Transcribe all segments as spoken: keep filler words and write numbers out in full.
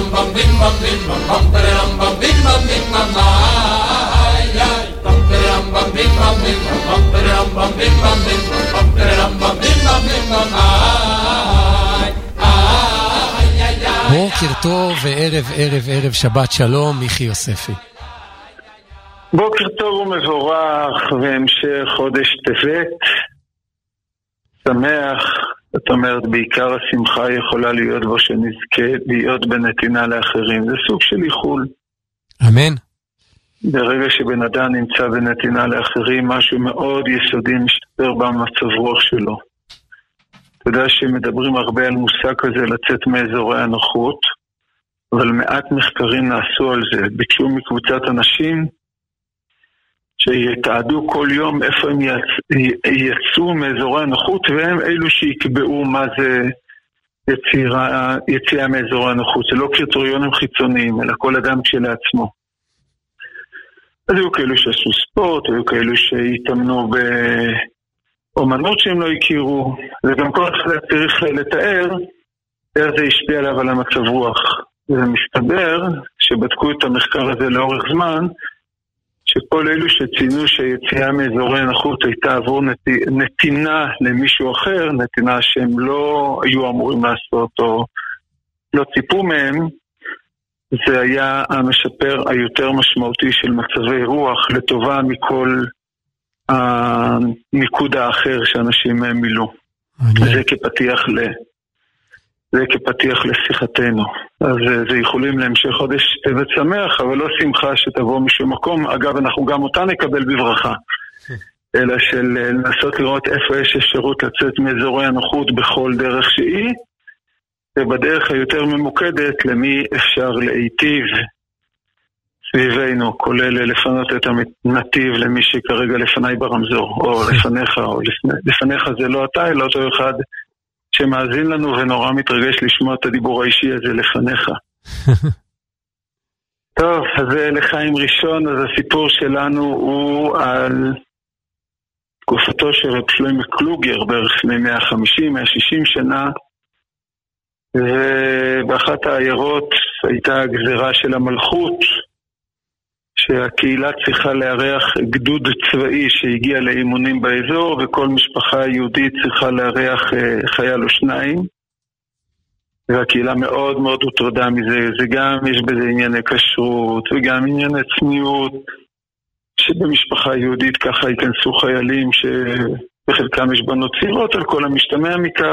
בוקר טוב וערב ערב ערב שבת שלום, מיכי יוספי. בוקר טוב ומבורך והמשך חודש טבת שמח. זאת אומרת, בעיקר השמחה יכולה להיות בו שנזכה להיות בנתינה לאחרים. זה סוג של איחול. אמן. ברגע שבן אדם נמצא בנתינה לאחרים, משהו מאוד יסודי משתפר במצב רוח שלו. אתה יודע שמדברים הרבה על מושג כזה לצאת מאזורי הנוחות, אבל מעט מחקרים נעשו על זה. ביקשו מקבוצת אנשים שיתעדו כל יום איפה הם יצ... יצאו מאזורי הנוחות, והם אלו שיקבעו מה זה יצירה, יציאה מאזורי הנוחות. זה לא קריטריונים חיצוניים, אלא כל אדם כשלעצמו. אז היו כאלו שעשו ספורט, היו כאלו שהתאמנו באומנות שהם לא הכירו, וגם כל אחד צריך לתאר איך זה השפיע עליו על המצב רוח. ומסתבר שבדקו את המחקר הזה לאורך זמן, שכל אלו שציינו שהיציאה מאזורי הנוחות הייתה עבור נת... נתינה למישהו אחר, נתינה שהם לא היו אמורים לעשות או לא ציפו מהם, זה היה המשפר היותר משמעותי של מצבי רוח לטובה מכל הניקוד האחר שאנשים מילאו. זה כפתיח ל... זה כפתיח לשיחתנו. אז זה יכולים להמשך חודש טבת שמח, אבל לא שמחה שתבוא משום מקום. אגב, אנחנו גם אותה נקבל בברכה. אלא של לנסות לראות איפה יש אפשרות לצאת מאזורי הנוחות בכל דרך שהיא, ובדרך היותר ממוקדת למי אפשר להיטיב סביבנו, כולל לפנות את הנתיב למי שכרגע לפניי ברמזור, או לפניך, או לפני, לפניך זה לא אתה, אלא אותו אחד שמאזין לנו ונורא מתרגש לשמוע את הדיבור האישי הזה לפניך. טוב, אז לחיים ראשון, אז הסיפור שלנו הוא על תקופתו של רב שלמה קלוגר, בערך לפני מאה וחמישים מאה ושישים שנה, ובאחת העיירות הייתה גזירה של המלכות, שהקהילה צריכה לארח גדוד צבאי שהגיע לאימונים באזור, וכל משפחה יהודית צריכה לארח חייל או שניים, והקהילה מאוד מאוד הוטרדה מזה. זה גם יש בזה ענייני כשרות וגם ענייני צניעות, שבמשפחה יהודית ככה ייכנסו חיילים שבחלקם יש בנות צעירות, על כל המשתמע מכך.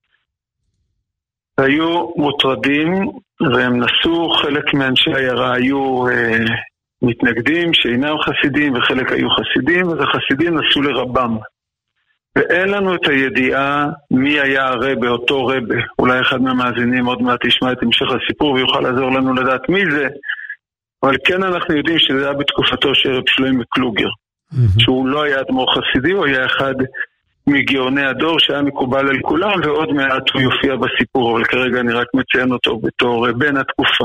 היו מוטרדים והם נסו, חלק מאנשי העיירה היו אה, מתנגדים שאינם חסידים וחלק היו חסידים, אז החסידים נסו לרבם. ואין לנו את הידיעה מי היה הרבה, אותו רבה. אולי אחד מהמאזינים עוד מעט ישמע את המשך הסיפור ויוכל לעזור לנו לדעת מי זה, אבל כן אנחנו יודעים שזה היה בתקופתו של רב שלמה קלוגר, mm-hmm. שהוא לא היה אדמו"ר חסידי, הוא היה אחד מגאוני הדור שהיה מקובל על כולם, ועוד מעט הוא יופיע בסיפור, אבל כרגע אני רק מציין אותו בתור בן התקופה.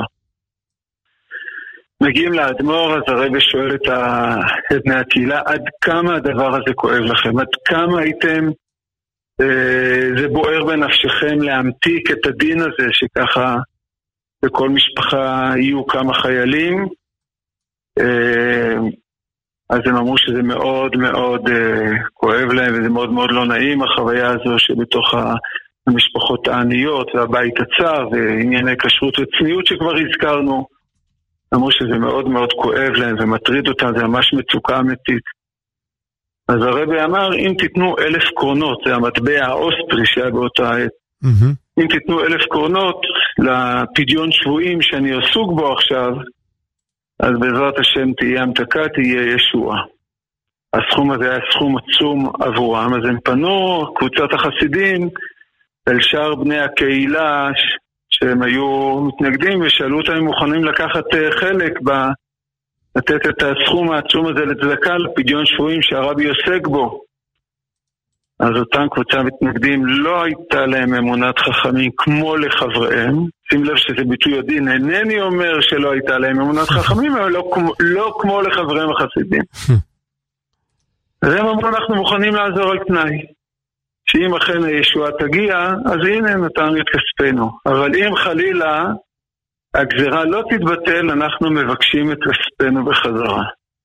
מגיעים לאדמו"ר, אז הרב שואל את, ה... את בני הקהילה, עד כמה הדבר הזה כואב לכם? עד כמה הייתם, אה, זה בוער בנפשכם להמתיק את הדין הזה, שככה בכל משפחה יהיו כמה חיילים? אה, אז הם אמרו שזה מאוד מאוד אה, כואב להם, וזה מאוד מאוד לא נעים, החוויה הזו שבתוך המשפחות העניות והבית הצר, וענייני כשרות וצניעות שכבר הזכרנו, אמרו שזה מאוד מאוד כואב להם ומטריד אותם, זה ממש מצוקה אמיתית. אז הרבי אמר, אם תיתנו אלף קרונות, זה המטבע האוסטרי שהיה באותה עת, mm-hmm. אם תיתנו אלף קרונות לפדיון שבועים שאני עסוק בו עכשיו, אז בעזרת השם תהיה המתקה, תהיה ישועה. הסכום הזה היה סכום עצום עבורם, אז הם פנו, קבוצת החסידים, אל שאר בני הקהילה שהם היו מתנגדים, ושאלו אותם אם מוכנים לקחת חלק ב... לתת את הסכום העצום הזה לצדקה לפדיון שבועים שהרבי עוסק בו. אז אותם קבוצה מתנגדים לא הייתה להם אמונת חכמים כמו לחבריהם. שים לב שזה ביטוי הדין, אינני אומר שלא הייתה להם אמונת חכמים, אבל לא, לא כמו לחבריהם החסידים. אז הם אמרו, אנחנו מוכנים לעזור על תנאי. שאם אכן הישועה תגיע, אז הנה נתנו את כספנו. אבל אם חלילה הגזרה לא תתבטל, אנחנו מבקשים את כספנו בחזרה.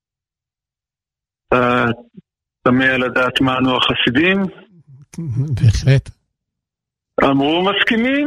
אתה תמה לדעת מה ענו החסידים? בהחלט. אמרו מסכימים,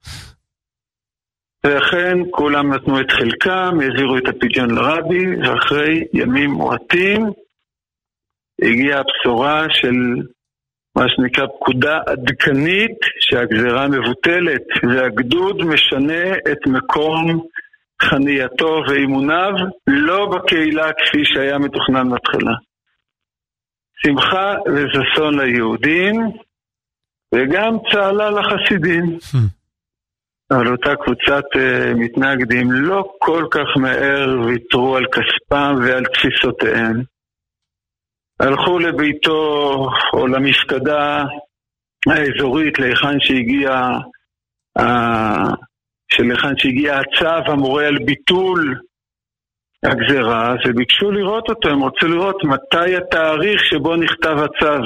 ואכן כולם נתנו את חלקם, העבירו את הפדיון לרבי, ואחרי ימים מועטים הגיעה הבשורה של מה שנקרא פקודה עדכנית, שהגזרה מבוטלת, והגדוד משנה את מקום חנייתו ואימוניו, לא בקהילה כפי שהיה מתוכנן בהתחלה. שמחה וששון ליהודים, וגם צהלה לחסידים. אבל אותה קבוצת uh, מתנגדים לא כל כך מהר ויתרו על כספם ועל תפיסותיהם. הלכו לביתו או למפקדה האזורית להיכן שהגיע uh, שלהיכן שהגיע הצו המורה על ביטול הגזרה, וביקשו לראות אותו. הם רוצים לראות מתי התאריך שבו נכתב הצו.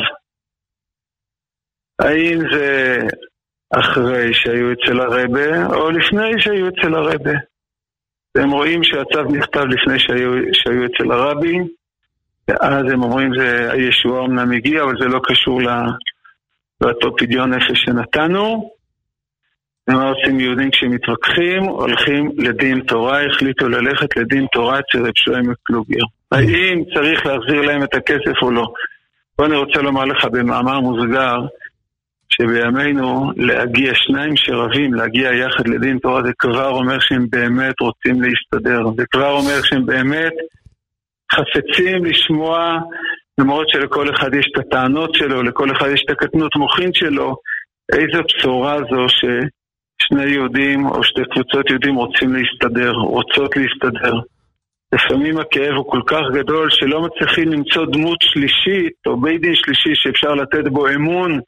האם זה אחרי שהיו אצל הרבה, או לפני שהיו אצל הרבה. הם רואים שהצו נכתב לפני שהיו, שהיו אצל הרבי, ואז הם אומרים שהישוע אמנם הגיע, אבל זה לא קשור לאותו פדיון נפש שנתנו. ומה עושים יהודים כשמתווכחים? הולכים לדין תורה, החליטו ללכת לדין תורה אצל רב שלמה קלוגר. האם צריך להחזיר להם את הכסף או לא? פה אני רוצה לומר לך במאמר מוסגר, שבימינו להגיע שניים שרבים, להגיע יחד לדין תורה, זה כבר אומר שהם באמת רוצים להסתדר. זה כבר אומר שהם באמת חפצים לשמוע, למרות שלכל אחד יש את הטענות שלו, לכל אחד יש את הקטנות מוחין שלו, איזו בשורה זו ששני יהודים או שתי קבוצות יהודים רוצים להסתדר, רוצות להסתדר. לפעמים הכאב הוא כל כך גדול שלא מצליחים למצוא דמות שלישית או בית דין שלישי שאפשר לתת בו אמון,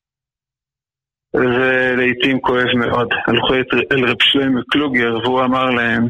ולעיתים כואב מאוד. הלכו אל רב שלמה קלוגר והוא אמר להם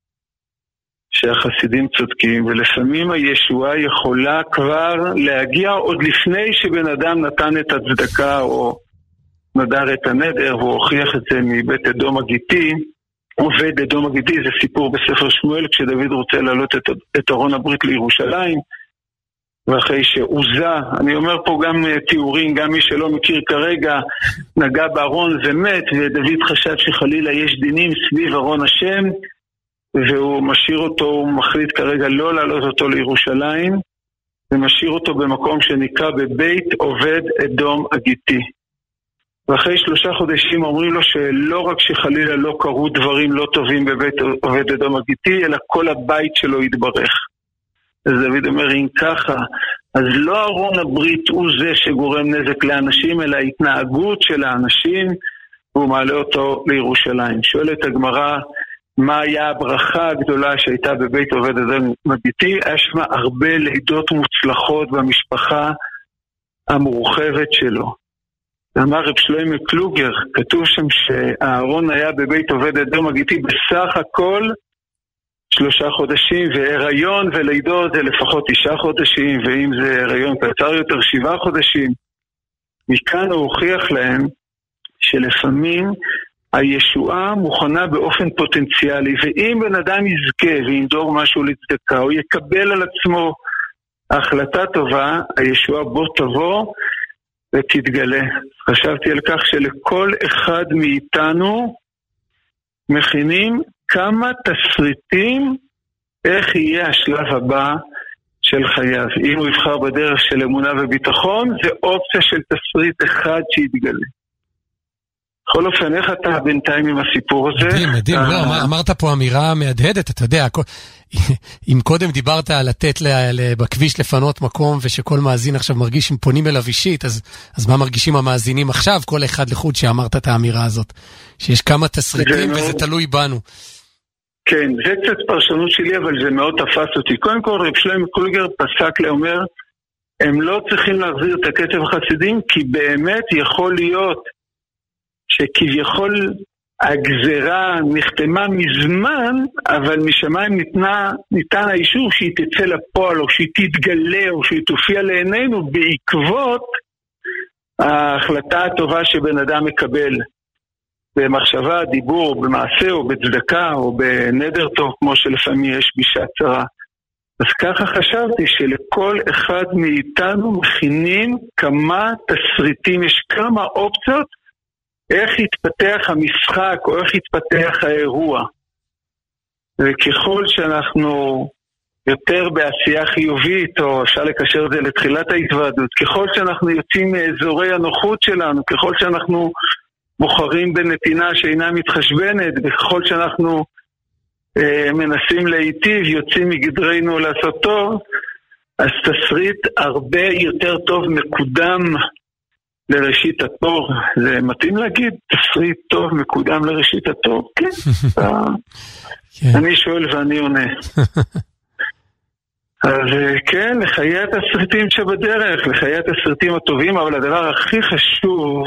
שהחסידים צודקים, ולפעמים הישועה יכולה כבר להגיע עוד לפני שבן אדם נתן את הצדקה או נדר את הנדר, והוא הוכיח את זה מבית אדום הגיטי. עובד אדום הגיטי זה סיפור בספר שמואל, כשדוד רוצה לעלות את, את ארון הברית לירושלים, ואחרי שעוזה, אני אומר פה גם תיאורים, גם מי שלא מכיר כרגע, נגע בארון ומת, ודוד חשב שחלילה יש דינים סביב ארון השם, והוא משאיר אותו, הוא מחליט כרגע לא לעלות אותו לירושלים, ומשאיר אותו במקום שנקרא בבית עובד אדום הגיטי. ואחרי שלושה חודשים אומרים לו שלא רק שחלילה לא קרו דברים לא טובים בבית עובד אדום הגיטי, אלא כל הבית שלו התברך. אז דוד אומר, אם ככה, אז לא ארון הברית הוא זה שגורם נזק לאנשים, אלא ההתנהגות של האנשים, והוא מעלה אותו לירושלים. שואלת הגמרא, מה היה הברכה הגדולה שהייתה בבית עובד אדום הגיטי? היה שם הרבה לידות מוצלחות במשפחה המורחבת שלו. אמר רב שלמה קלוגר, כתוב שם שהארון היה בבית עובד אדום הגיטי בסך הכל שלושה חודשים, והיריון ולידות זה לפחות תשעה חודשים, ואם זה הריון קצר יותר שבעה חודשים. מכאן הוא הוכיח להם שלפעמים הישועה מוכנה באופן פוטנציאלי, ואם בן אדם יזכה וינדור משהו לצדקה, הוא יקבל על עצמו החלטה טובה, הישועה בו תבוא ותתגלה. חשבתי על כך שלכל אחד מאיתנו מכינים כמה תסריטים איך יהיה השלב הבא של חייו. אם הוא יבחר בדרך של אמונה וביטחון, זה אופציה של תסריט אחד שיתגלה. בכל אופן, איך אתה בינתיים עם הסיפור הזה? מדהים, מדהים. לא, אמרת פה אמירה מהדהדת, אתה יודע, אם קודם דיברת על לתת בכביש לפנות מקום, ושכל מאזין עכשיו מרגיש אם פונים אליו אישית, אז מה מרגישים המאזינים עכשיו? כל אחד לחוד שאמרת את האמירה הזאת, שיש כמה תסריטים וזה תלוי בנו. כן, זה קצת פרשנות שלי, אבל זה מאוד תפס אותי. קודם כל, רב שלמה קלוגר פסק לאומר, הם לא צריכים להחזיר את הכסף החסידים, כי באמת יכול להיות שכביכול הגזרה נחתמה מזמן, אבל משמיים ניתנה, ניתן האישור שהיא תצא לפועל, או שהיא תתגלה, או שהיא תופיע לעינינו, בעקבות ההחלטה הטובה שבן אדם מקבל. במחשבה, דיבור, במעשה או בצדקה או בנדר טוב, כמו שלפעמים יש בשעת צרה. אז ככה חשבתי שלכל אחד מאיתנו מכינים כמה תסריטים, יש כמה אופציות איך יתפתח המשחק או איך יתפתח האירוע. וככל שאנחנו יותר בעשייה חיובית, או אפשר לקשר את זה לתחילת ההתוועדות, ככל שאנחנו יוצאים מאזורי הנוחות שלנו, ככל שאנחנו בוחרים בנתינה שאינה מתחשבנת, וככל שאנחנו אה, מנסים להיטיב, יוצאים מגדרנו לעשות טוב, אז תסריט הרבה יותר טוב מקודם לראשית התור. זה מתאים להגיד, תסריט טוב מקודם לראשית התור? כן. אני שואל ואני עונה. אז כן, לחיי התסריטים שבדרך, לחיי התסריטים הטובים, אבל הדבר הכי חשוב,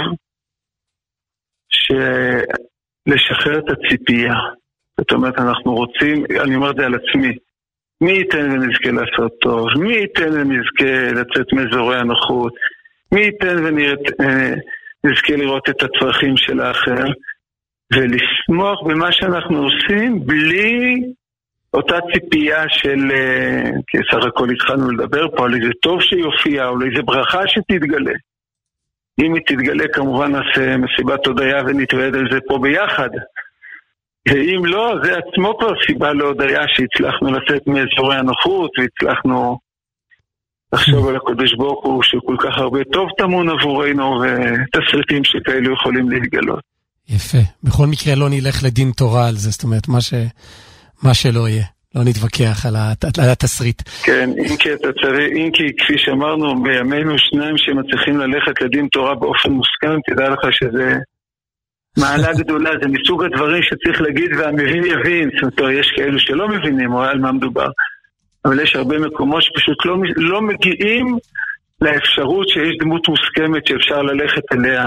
לשחרר את הציפייה. זאת אומרת, אנחנו רוצים, אני אומר את זה על עצמי, מי ייתן ונזכה לעשות טוב, מי ייתן ונזכה לצאת מאזורי הנוחות, מי ייתן ונזכה לראות את הצרכים של האחר, ולשמוח במה שאנחנו עושים, בלי אותה ציפייה של, כי סך הכל התחלנו לדבר פה, על איזה טוב שיופיע, או איזה ברכה שתתגלה. אם היא תתגלה, כמובן נעשה מסיבת הודיה ונתוועד על זה פה ביחד. ואם לא, זה עצמו כבר סיבה להודיה שהצלחנו לצאת מאזורי הנוחות, והצלחנו לחשוב על הקדוש ברוך הוא שכל כך הרבה טוב תמון עבורנו, ותסריטים שכאלו יכולים להתגלות. יפה. בכל מקרה לא נלך לדין תורה על זה, זאת אומרת, מה, ש... מה שלא יהיה. לא נתווכח על, הת... על התסריט. כן, אם כי, אתה צריך, אם כי כפי שאמרנו, בימינו שניים שמצליחים ללכת לדין תורה באופן מוסכם, תדע לך שזה מעלה גדולה, זה מסוג הדברים שצריך להגיד והמבין יבין. זאת אומרת, יש כאלו שלא מבינים, או על מה מדובר. אבל יש הרבה מקומות שפשוט לא, לא מגיעים לאפשרות שיש דמות מוסכמת שאפשר ללכת אליה,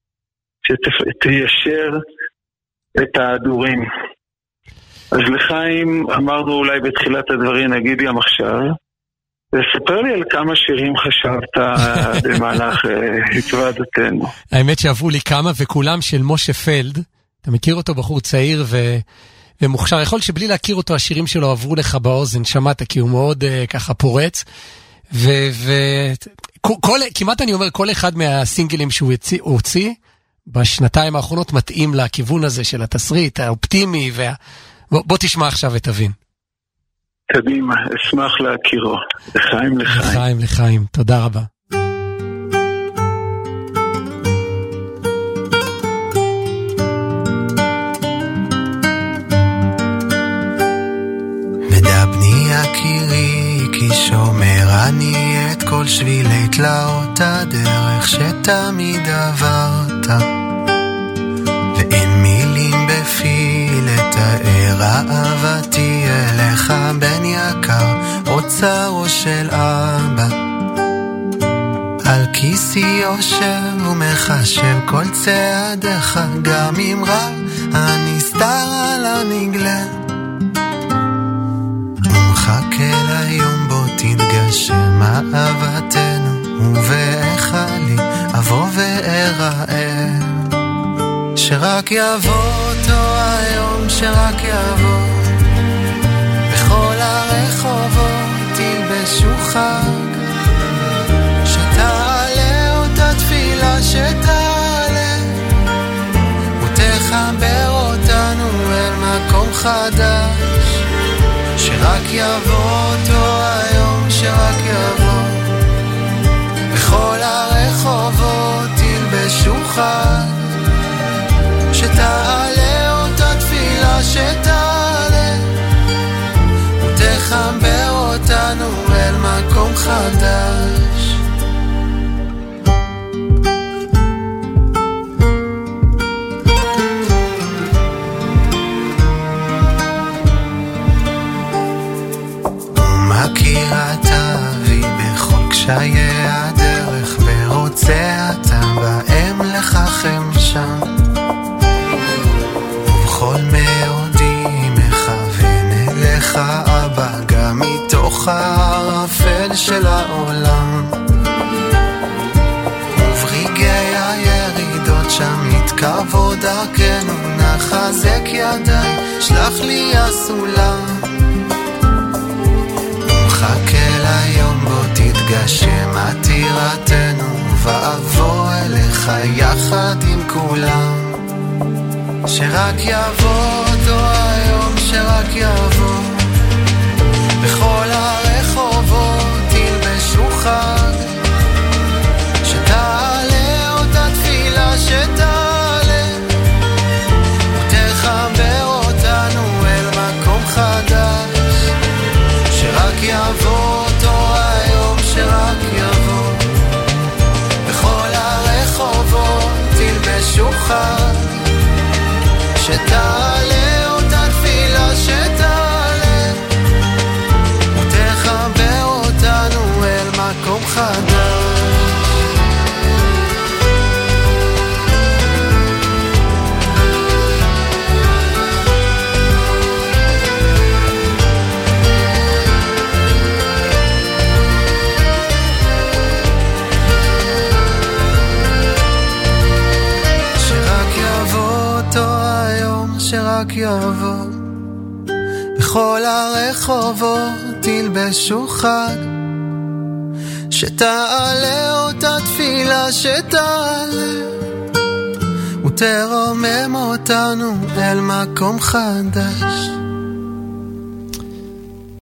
שתיישר את ההדורים. אז לחיים, אמרנו אולי בתחילת הדברים, נגיד גם עכשיו, וספר לי על כמה שירים חשבת במהלך התוועדותנו. האמת שעברו לי כמה, וכולם של משה פלד. אתה מכיר אותו, בחור צעיר ו... ומוכשר. יכול שבלי להכיר אותו, השירים שלו עברו לך באוזן, שמעת, כי הוא מאוד uh, ככה פורץ. ו... ו... כל... כמעט אני אומר, כל אחד מהסינגלים שהוא הוציא, הוציא בשנתיים האחרונות מתאים לכיוון הזה של התסריט, האופטימי, וה... בוא, בוא תשמע עכשיו ותבין. קדימה, אשמח להכירו. לחיים, לחיים. לחיים, לחיים. תודה רבה. ודבני יקירי, כי שומר אני את כל שבילי תלאות הדרך שתמיד עברת, ואין מילים בפי לתאר אהבתי אליך בן יקר, אוצרו של אבא. על כיסי יושב ומחשב כל צעדיך, גם אם רע הנסתר על הנגלה, ומחכה ליום בו תתגשם אהבתנו, ובאיך לי אבוא ואראה, שרק יבוא אותו היום, שרק יבוא, בכל הרחובות תלבשו חג, שתעלה אותה תפילה שתעלה, ותחבר אותנו אל מקום חדש, שרק יבוא אותו היום, שרק יבוא, בכל הרחובות תלבשו חג, שתעלה אותה תפילה שתעלה, ותחבר אותנו אל מקום חדש. ומכירה תביא בכל קשיי הדרך, ורוצה אתה בהם לככם שם, ובכל מאודי מכוון אליך אבא, גם מתוך הערפל של העולם. חזק ידיי, שלח לי הסולם. מחכה ליום בו תתגשם עתירתנו, ואבוא אליך יחד עם כולם. שרק יבוא אותו היום, שרק יבוא, בכל הרחובות תלבשו חג, שתעלה אותה תפילה שתעלה, ותחבר אותנו אל מקום חדש. שרק יבוא אותו היום, שרק יבוא, בכל הרחובות תלבשו חג, שתעלה אותה תפילה שתעלה, ותחבר אותנו אל מקום חדש. שרק יבוא, בכל הרחובות תלבשו חג, שתעלה אותה תפילה שתעלה, ותרומם אותנו אל מקום חדש.